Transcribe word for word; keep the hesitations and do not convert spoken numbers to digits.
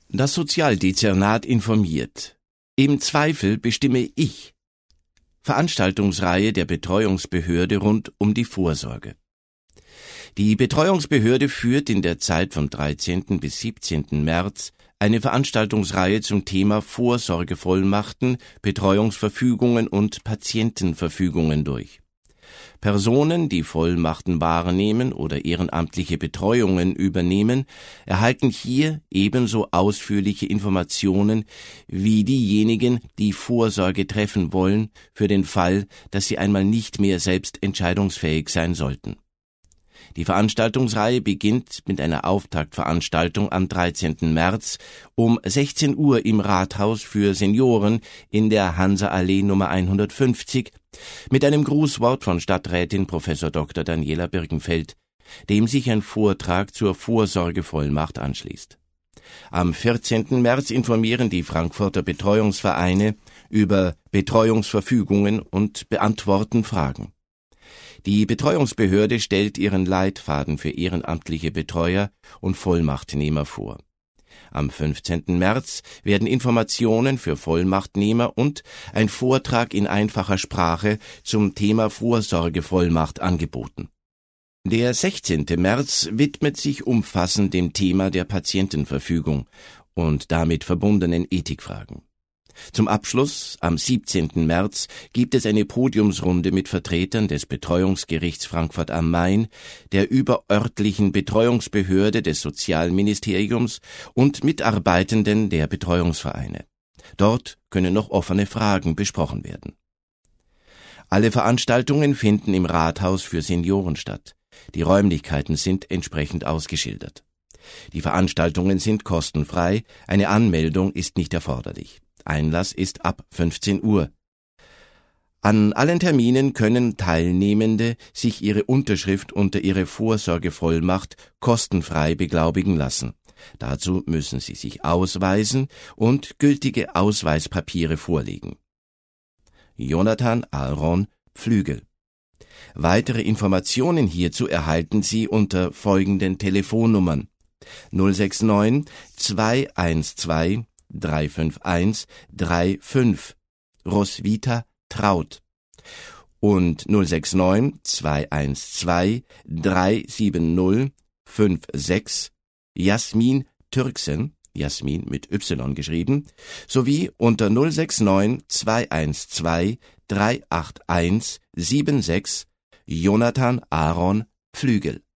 Das Sozialdezernat informiert. Im Zweifel bestimme ich. Veranstaltungsreihe der Betreuungsbehörde rund um die Vorsorge. Die Betreuungsbehörde führt in der Zeit vom dreizehnten bis siebzehnten März eine Veranstaltungsreihe zum Thema Vorsorgevollmachten, Betreuungsverfügungen und Patientenverfügungen durch. Personen, die Vollmachten wahrnehmen oder ehrenamtliche Betreuungen übernehmen, erhalten hier ebenso ausführliche Informationen wie diejenigen, die Vorsorge treffen wollen, für den Fall, dass sie einmal nicht mehr selbst entscheidungsfähig sein sollten. Die Veranstaltungsreihe beginnt mit einer Auftaktveranstaltung am dreizehnten März um sechzehn Uhr im Rathaus für Senioren in der Hansa-Allee Nummer hundertfünfzig mit einem Grußwort von Stadträtin Professor Doktor Daniela Birkenfeld, dem sich ein Vortrag zur Vorsorgevollmacht anschließt. Am vierzehnten März informieren die Frankfurter Betreuungsvereine über Betreuungsverfügungen und beantworten Fragen. Die Betreuungsbehörde stellt ihren Leitfaden für ehrenamtliche Betreuer und Vollmachtnehmer vor. Am fünfzehnten März werden Informationen für Vollmachtnehmer und ein Vortrag in einfacher Sprache zum Thema Vorsorgevollmacht angeboten. Der sechzehnten März widmet sich umfassend dem Thema der Patientenverfügung und damit verbundenen Ethikfragen. Zum Abschluss, am siebzehnten März, gibt es eine Podiumsrunde mit Vertretern des Betreuungsgerichts Frankfurt am Main, der überörtlichen Betreuungsbehörde des Sozialministeriums und Mitarbeitenden der Betreuungsvereine. Dort können noch offene Fragen besprochen werden. Alle Veranstaltungen finden im Rathaus für Senioren statt. Die Räumlichkeiten sind entsprechend ausgeschildert. Die Veranstaltungen sind kostenfrei, eine Anmeldung ist nicht erforderlich. Einlass ist ab fünfzehn Uhr. An allen Terminen können Teilnehmende sich ihre Unterschrift unter ihre Vorsorgevollmacht kostenfrei beglaubigen lassen. Dazu müssen sie sich ausweisen und gültige Ausweispapiere vorlegen. Jonathan Aaron Pflügel. Weitere Informationen hierzu erhalten Sie unter folgenden Telefonnummern null sechs neun zwei eins zwei drei fünf eins drei fünf Roswitha Traut und null sechs neun zwei eins zwei drei sieben null fünf sechs Jasmin Türksen, Jasmin mit Y geschrieben, sowie unter null sechs neun zwei eins zwei drei acht eins sieben sechs Jonathan Aaron Pflügel.